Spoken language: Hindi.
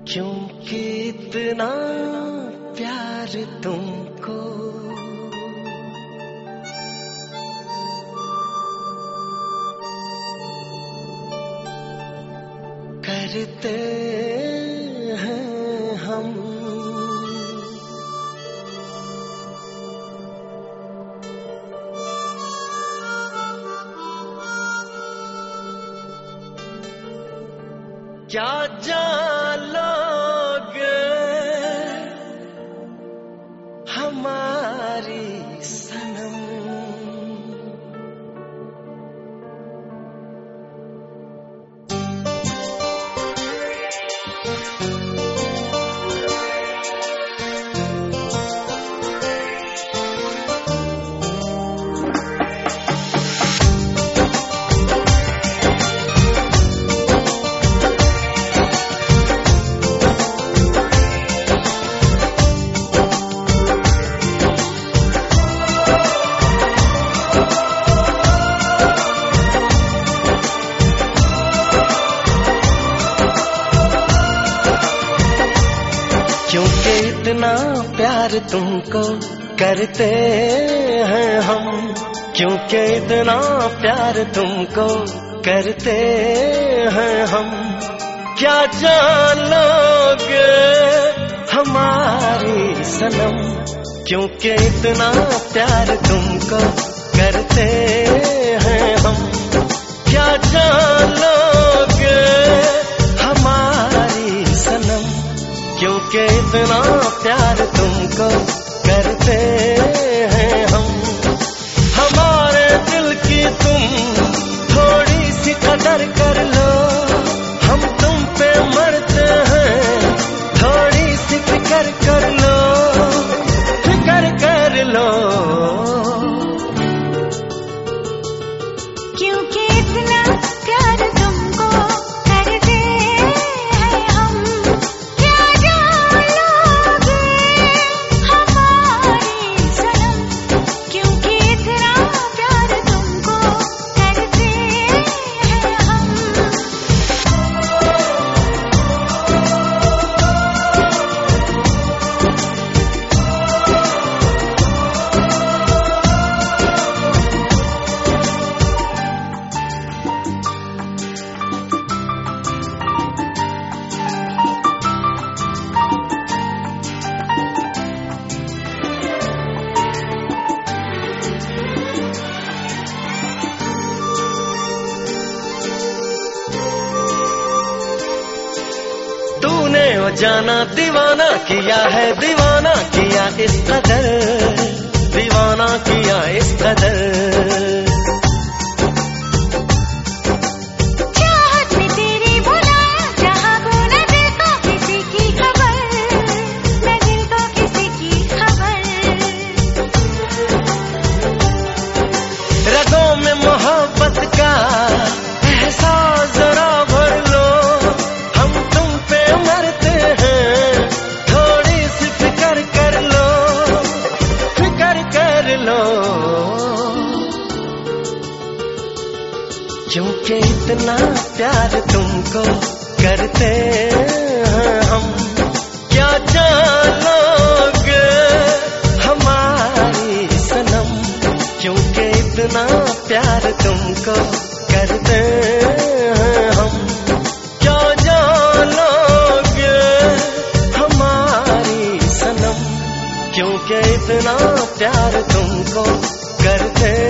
क्योंकि इतना प्यार तुमको करते हैं हम। क्या जान लोगे हमारी सनम, क्योंकि इतना प्यार तुमको करते हैं हम। क्योंकि इतना प्यार तुमको करते हैं हम। क्या जान लोगे हमारी सनम, क्योंकि इतना प्यार तुमको करते हैं हम। क्या जान लोगे हमारी सनम, क्योंकि इतना प्यार तुमको करते हैं हम। हमारे दिल की तुम थोड़ी सी कदर कर लो, हम तुम पे मरते हैं, थोड़ी सी फिक्र कर लो, फिक्र कर लो। क्योंकि इतना प्यार तुमको करते हैं हम। क्या जान लोगे हमारी सनम, क्योंकि इतना प्यार तुमको करते हैं हम। तूने ओ जाना दीवाना किया है, दीवाना किया इस कदर, दीवाना किया इस कदर। चाहत में तेरी बुलाया, जहाँ को न दिल को किसी की खबर, न दिल को किसी की खबर। रगों में मोहब्बत का एहसास जरा भर लो, हम तुम पे मरते हैं, थोड़ी सी फिक्र कर लो, फिक्र कर लो। क्योंकि इतना प्यार तुमको करते हैं हम। क्या जान लोगे हमारी सनम, क्योंकि इतना प्यार तुमको करते हैं हम। क्या जान लोगे हमारी सनम, क्योंकि इतना प्यार तुमको करते